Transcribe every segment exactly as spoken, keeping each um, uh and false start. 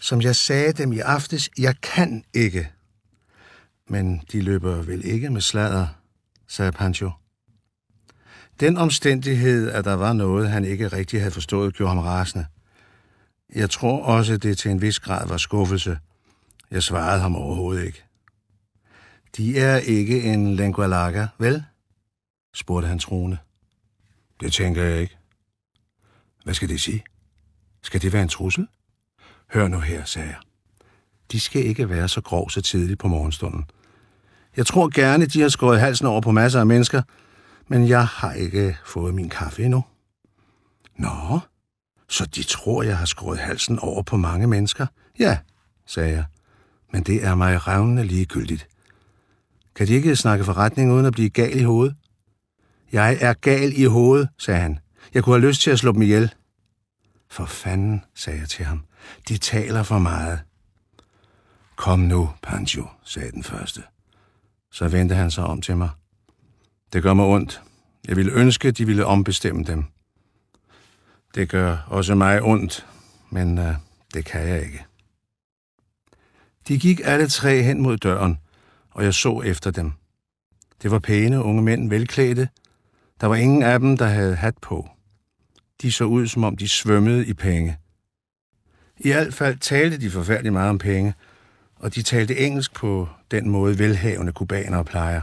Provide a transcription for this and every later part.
Som jeg sagde dem i aftes, jeg kan ikke. Men de løber vel ikke med sladder, sagde Pancho. Den omstændighed, at der var noget, han ikke rigtig havde forstået, gjorde ham rasende. Jeg tror også, det til en vis grad var skuffelse. Jeg svarede ham overhovedet ikke. De er ikke en lengua larga, vel? Spurgte han truende. Det tænker jeg ikke. Hvad skal det sige? Skal det være en trussel? Hør nu her, sagde jeg. De skal ikke være så grov så tidligt på morgenstunden. Jeg tror gerne, de har skåret halsen over på masser af mennesker, men jeg har ikke fået min kaffe endnu. Nå, så de tror, jeg har skåret halsen over på mange mennesker? Ja, sagde jeg, men det er mig revnende ligegyldigt. Kan de ikke snakke forretning uden at blive gal i hovedet? Jeg er gal i hovedet, sagde han. Jeg kunne have lyst til at slå dem ihjel. For fanden, sagde jeg til ham. De taler for meget. Kom nu, Pancho, sagde den første. Så vendte han sig om til mig. Det gør mig ondt. Jeg ville ønske, de ville ombestemme dem. Det gør også mig ondt, men uh, det kan jeg ikke. De gik alle tre hen mod døren, og jeg så efter dem. Det var pæne unge mænd, velklædte. Der var ingen af dem, der havde hat på. De så ud, som om de svømmede i penge. I alt fald talte de forfærdeligt meget om penge, og de talte engelsk på den måde velhavende kubanere plejer.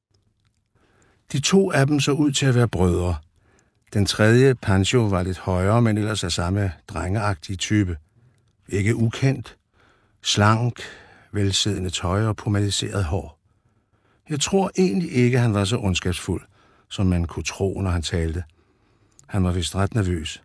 De to af dem så ud til at være brødre. Den tredje, Pancho, var lidt højere, men ellers af samme drengeagtige type. Ikke ukendt, slank, velsiddende tøj og pomadiseret hår. Jeg tror egentlig ikke, han var så ondskabsfuld, som man kunne tro, når han talte. Han var vist ret nervøs.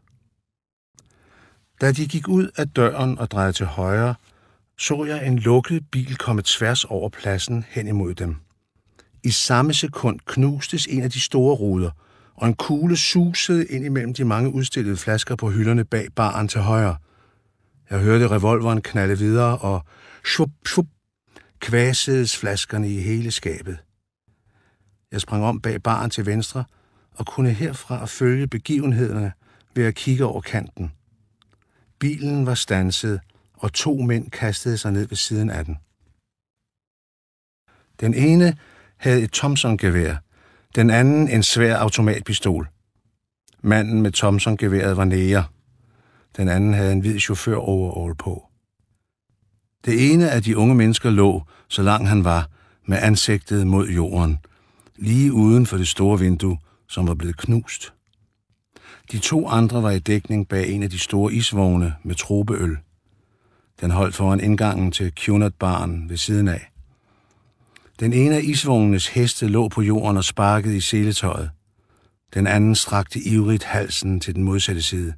Da de gik ud af døren og drejede til højre, så jeg en lukket bil komme tværs over pladsen hen imod dem. I samme sekund knustes en af de store ruder, og en kugle susede ind imellem de mange udstillede flasker på hylderne bag baren til højre. Jeg hørte revolveren knalde videre, og shup, shup, kvasedes flaskerne i hele skabet. Jeg sprang om bag baren til venstre, og kunne herfra følge begivenhederne ved at kigge over kanten. Bilen var standset, og to mænd kastede sig ned ved siden af den. Den ene havde et Thompson-gevær, den anden en svær automatpistol. Manden med Thompson-geværet var neger. Den anden havde en hvid chauffør-overall på. Det ene af de unge mennesker lå, så langt han var, med ansigtet mod jorden, lige uden for det store vindue, som var blevet knust. De to andre var i dækning bag en af de store isvogne med tropeøl. Den holdt foran indgangen til Cunard-baren ved siden af. Den ene af isvognenes heste lå på jorden og sparkede i seletøjet. Den anden strakte ivrigt halsen til den modsatte side.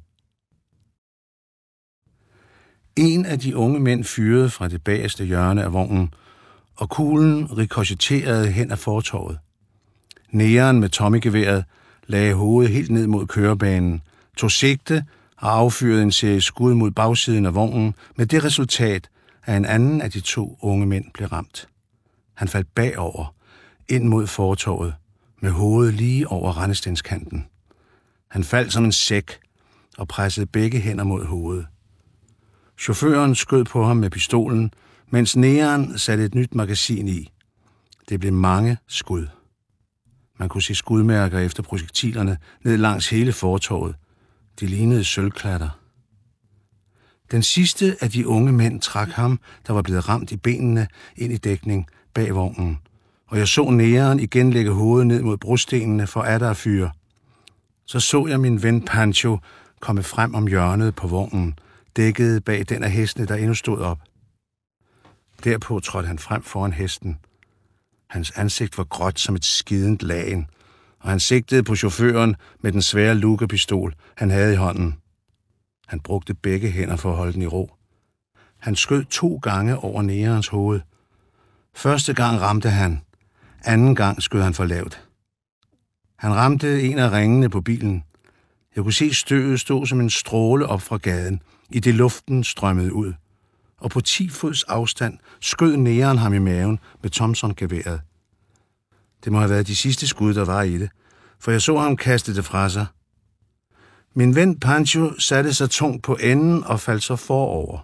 En af de unge mænd fyrede fra det bagerste hjørne af vognen, og kuglen rikochetterede hen ad fortovet. Negeren med tommygeværet lagde hovedet helt ned mod kørebanen, tog sigte og affyrede en serie skud mod bagsiden af vognen med det resultat, at en anden af de to unge mænd blev ramt. Han faldt bagover, ind mod fortovet, med hovedet lige over rendestenskanten. Han faldt som en sæk og pressede begge hænder mod hovedet. Chaufføren skød på ham med pistolen, mens negeren satte et nyt magasin i. Det blev mange skud. Man kunne se skudmærker efter projektilerne ned langs hele fortovet. De lignede sølvklatter. Den sidste af de unge mænd trak ham, der var blevet ramt i benene, ind i dækning bag vognen, og jeg så negeren igen lægge hovedet ned mod brostenene for atter at fyre. Så så jeg min ven Pancho komme frem om hjørnet på vognen, dækket bag den af hestene, der endnu stod op. Derpå trådte han frem foran hesten. Hans ansigt var gråt som et skident lagen, og han sigtede på chaufføren med den svære Luger-pistol, han havde i hånden. Han brugte begge hænder for at holde den i ro. Han skød to gange over negerens hoved. Første gang ramte han. Anden gang skød han for lavt. Han ramte en af ringene på bilen. Jeg kunne se støvet stå som en stråle op fra gaden, i det luften strømmede ud. Og på ti fods afstand skød negeren ham i maven med Thompson-geværet. Det må have været de sidste skud, der var i det, for jeg så ham kaste det fra sig. Min ven Pancho satte sig tungt på enden og faldt så forover.